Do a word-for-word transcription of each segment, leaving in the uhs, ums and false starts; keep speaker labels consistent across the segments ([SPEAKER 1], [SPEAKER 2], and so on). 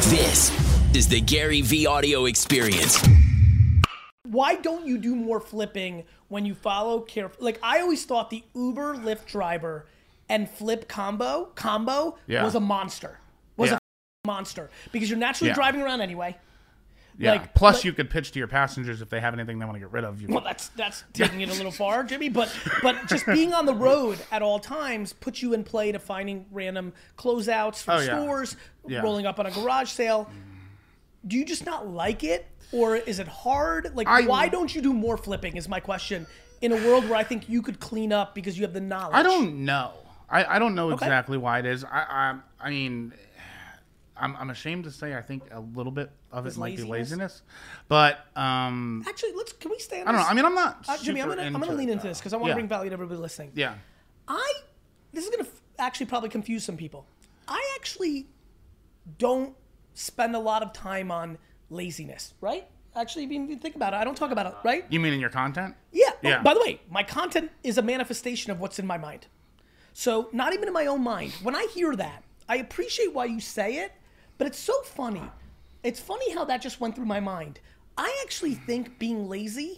[SPEAKER 1] This is the Gary V audio experience.
[SPEAKER 2] Why don't you do more flipping when you follow careful? Like, I always thought the Uber Lyft driver and flip combo combo
[SPEAKER 3] Yeah.
[SPEAKER 2] was a monster. Was
[SPEAKER 3] Yeah.
[SPEAKER 2] a monster because you're naturally
[SPEAKER 3] Yeah.
[SPEAKER 2] driving around anyway.
[SPEAKER 3] Yeah.
[SPEAKER 2] Like,
[SPEAKER 3] Plus,
[SPEAKER 2] like-
[SPEAKER 3] you could pitch to your passengers if they have anything they want to get rid of. You
[SPEAKER 2] Well, that's that's taking it a little far, Jimmy. But but just being on the road at all times puts you in play to finding random closeouts from
[SPEAKER 3] Oh, yeah.
[SPEAKER 2] stores,
[SPEAKER 3] Yeah.
[SPEAKER 2] rolling up on a garage sale. Do you just not like it, or is it hard? Like,
[SPEAKER 3] I-
[SPEAKER 2] why don't you do more flipping? Is my question. In a world where I think you could clean up because you have the knowledge.
[SPEAKER 3] I don't know. I, I don't know
[SPEAKER 2] Okay.
[SPEAKER 3] exactly why it is. I I, I mean, I'm I'm ashamed to say I think a little bit of it
[SPEAKER 2] Is
[SPEAKER 3] might
[SPEAKER 2] laziness?
[SPEAKER 3] be laziness, but um,
[SPEAKER 2] Actually, let's. Can we stay on
[SPEAKER 3] I don't know.
[SPEAKER 2] this?
[SPEAKER 3] I mean, I'm not.
[SPEAKER 2] Uh, Jimmy, I'm
[SPEAKER 3] super
[SPEAKER 2] gonna I'm
[SPEAKER 3] into
[SPEAKER 2] gonna lean
[SPEAKER 3] it,
[SPEAKER 2] into
[SPEAKER 3] though.
[SPEAKER 2] this because I want to
[SPEAKER 3] Yeah.
[SPEAKER 2] bring value to everybody listening.
[SPEAKER 3] Yeah.
[SPEAKER 2] I this is gonna f- actually probably confuse some people. I actually don't spend a lot of time on laziness, right? Actually, if you think about it, I don't talk about it, right?
[SPEAKER 3] You mean in your content?
[SPEAKER 2] Yeah. Oh,
[SPEAKER 3] Yeah.
[SPEAKER 2] by the way, my content is a manifestation of what's in my mind. So not even in my own mind. When I hear that, I appreciate why you say it, but it's so funny. It's funny how that just went through my mind. I actually think being lazy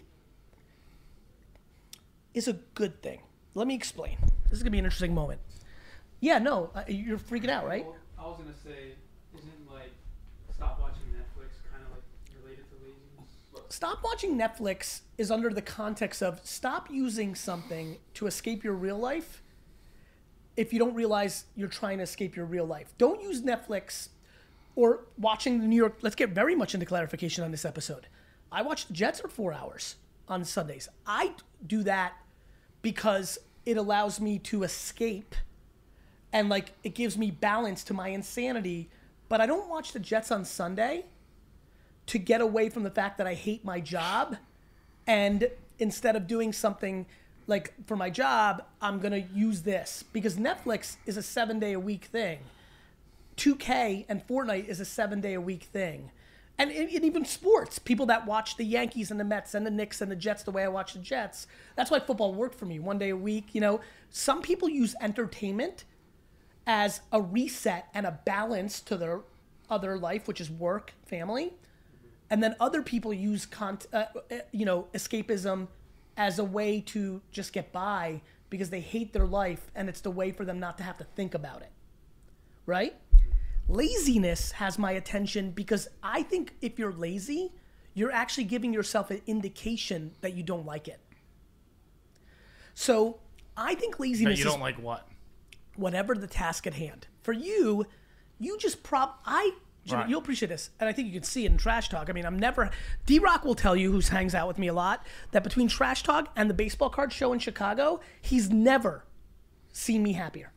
[SPEAKER 2] is a good thing. Let me explain. This is gonna be an interesting moment. Yeah, no, uh, you're freaking out, right?
[SPEAKER 4] Well, I was gonna say, isn't like stop watching Netflix kind of like related to laziness?
[SPEAKER 2] Stop watching Netflix is under the context of stop using something to escape your real life if you don't realize you're trying to escape your real life. Don't use Netflix or watching the New York. Let's get very much into clarification on this episode. I watch the Jets for four hours on Sundays. I do that because it allows me to escape and like it gives me balance to my insanity. But I don't watch the Jets on Sunday to get away from the fact that I hate my job. And instead of doing something like for my job, I'm going to use this because Netflix is a seven day a week thing. two K and Fortnite is a seven day a week thing. And, and even sports, people that watch the Yankees and the Mets and the Knicks and the Jets the way I watch the Jets. That's why football worked for me one day a week. You know, some people use entertainment as a reset and a balance to their other life, which is work, family. And then other people use, con- uh, uh, you know, escapism as a way to just get by because they hate their life and it's the way for them not to have to think about it, right? Laziness has my attention because I think if you're lazy, you're actually giving yourself an indication that you don't like it. So I think
[SPEAKER 3] That
[SPEAKER 2] laziness
[SPEAKER 3] you
[SPEAKER 2] is
[SPEAKER 3] don't like what?
[SPEAKER 2] whatever the task at hand. For you, you just prop. I, Jimmy,
[SPEAKER 3] Right.
[SPEAKER 2] you'll appreciate this, and I think you can see it in Trash Talk. I mean, I'm never. D-Rock will tell you, who hangs out with me a lot, that between Trash Talk and the baseball card show in Chicago, he's never seen me happier.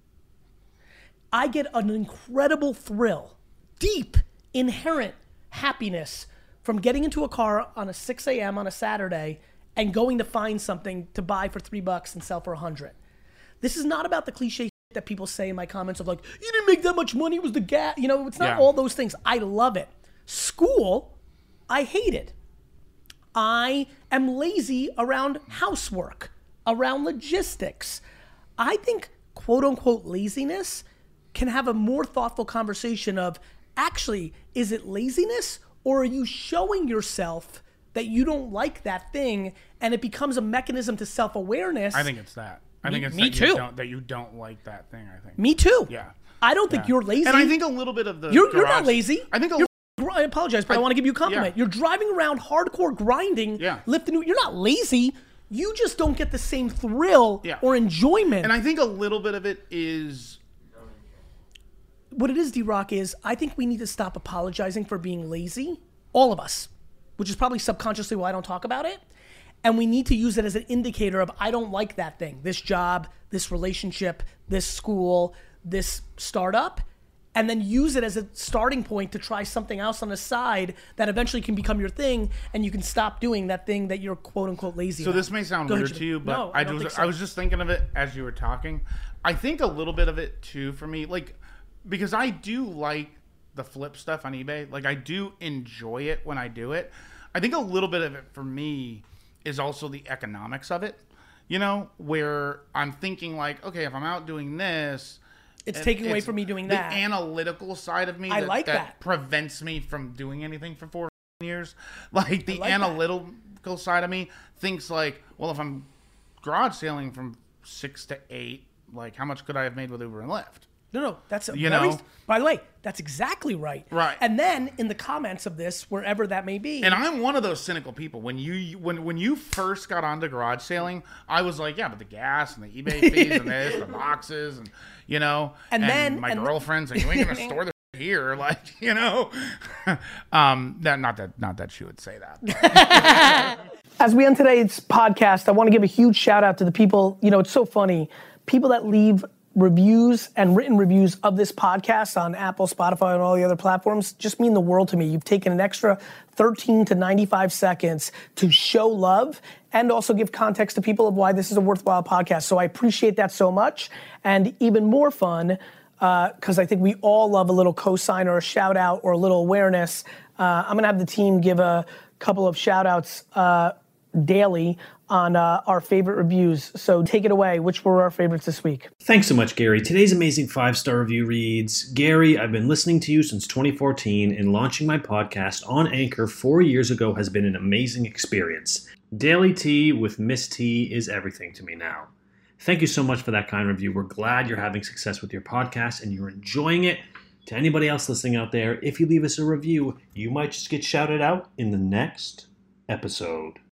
[SPEAKER 2] I get an incredible thrill, deep, inherent happiness from getting into a car on a six a.m. on a Saturday and going to find something to buy for three bucks and sell for a hundred. This is not about the cliche that people say in my comments of like, you didn't make that much money, it was the gas. You know, it's not
[SPEAKER 3] Yeah.
[SPEAKER 2] all those things. I love it. School, I hate it. I am lazy around housework, around logistics. I think quote unquote laziness can have a more thoughtful conversation of actually, is it laziness or are you showing yourself that you don't like that thing and it becomes a mechanism to self-awareness?
[SPEAKER 3] I think it's that. I
[SPEAKER 2] Me-
[SPEAKER 3] think it's
[SPEAKER 2] me
[SPEAKER 3] that
[SPEAKER 2] too.
[SPEAKER 3] You don't, that you don't like that thing. I think.
[SPEAKER 2] Me too.
[SPEAKER 3] Yeah.
[SPEAKER 2] I don't think
[SPEAKER 3] Yeah.
[SPEAKER 2] you're lazy.
[SPEAKER 3] And I think a little bit of the
[SPEAKER 2] You're, you're not
[SPEAKER 3] garage-
[SPEAKER 2] lazy.
[SPEAKER 3] I think a
[SPEAKER 2] You're,
[SPEAKER 3] little.
[SPEAKER 2] I apologize, but I,
[SPEAKER 3] I-
[SPEAKER 2] want to give you a compliment.
[SPEAKER 3] yeah.
[SPEAKER 2] You're driving around hardcore grinding,
[SPEAKER 3] Yeah.
[SPEAKER 2] lifting. You're not lazy. You just don't get the same thrill
[SPEAKER 3] Yeah.
[SPEAKER 2] or enjoyment.
[SPEAKER 3] And I think a little bit of it is.
[SPEAKER 2] What it is, D-Rock, is I think we need to stop apologizing for being lazy, all of us, which is probably subconsciously why I don't talk about it. And we need to use it as an indicator of I don't like that thing, this job, this relationship, this school, this startup, and then use it as a starting point to try something else on the side that eventually can become your thing, and you can stop doing that thing that you're quote unquote lazy
[SPEAKER 3] So
[SPEAKER 2] about.
[SPEAKER 3] this may sound
[SPEAKER 2] Go ahead,
[SPEAKER 3] weird to
[SPEAKER 2] Jimmy.
[SPEAKER 3] you, but
[SPEAKER 2] No,
[SPEAKER 3] I,
[SPEAKER 2] I don't
[SPEAKER 3] was
[SPEAKER 2] think so.
[SPEAKER 3] I was just thinking of it as you were talking. I think a little bit of it too for me, like because I do like the flip stuff on eBay. Like I do enjoy it when I do it. I think a little bit of it for me is also the economics of it. You know, where I'm thinking like, okay, if I'm out doing this,
[SPEAKER 2] It's
[SPEAKER 3] And
[SPEAKER 2] taking away
[SPEAKER 3] it's
[SPEAKER 2] from me doing
[SPEAKER 3] the
[SPEAKER 2] that.
[SPEAKER 3] analytical side of me
[SPEAKER 2] I
[SPEAKER 3] that,
[SPEAKER 2] like
[SPEAKER 3] that
[SPEAKER 2] that.
[SPEAKER 3] prevents me from doing anything for four years. Like the
[SPEAKER 2] like that.
[SPEAKER 3] analytical side of me thinks like, well, if I'm garage sailing from six to eight, like how much could I have made with Uber and Lyft?
[SPEAKER 2] No, no, that's a
[SPEAKER 3] You
[SPEAKER 2] very,
[SPEAKER 3] know?
[SPEAKER 2] by the way, that's exactly right.
[SPEAKER 3] Right.
[SPEAKER 2] And then in the comments of this, wherever that may be,
[SPEAKER 3] And I'm one of those cynical people. When you when when you first got onto garage sailing, I was like, yeah, but the gas and the eBay fees and this, the boxes, and you know,
[SPEAKER 2] And then-
[SPEAKER 3] my
[SPEAKER 2] and-
[SPEAKER 3] girlfriend's like, you ain't gonna store the here, like you know, um, that not that not that she would say that. But.
[SPEAKER 2] as we end today's podcast, I want to give a huge shout out to the people. You know, it's so funny. People that leave reviews and written reviews of this podcast on Apple, Spotify, and all the other platforms just mean the world to me. You've taken an extra thirteen to ninety-five seconds to show love and also give context to people of why this is a worthwhile podcast. So I appreciate that so much. And even more fun, because uh, I think we all love a little cosign or a shout out or a little awareness. Uh, I'm gonna have the team give a couple of shout outs uh, daily on uh, our favorite reviews. So take it away. Which were our favorites this week?
[SPEAKER 5] Thanks so much, Gary. Today's amazing five-star review reads, Gary, I've been listening to you since twenty fourteen, and launching my podcast on Anchor four years ago has been an amazing experience. Daily tea with Miss T is everything to me now. Thank you so much for that kind review. We're glad you're having success with your podcast and you're enjoying it. To anybody else listening out there, if you leave us a review, you might just get shouted out in the next episode.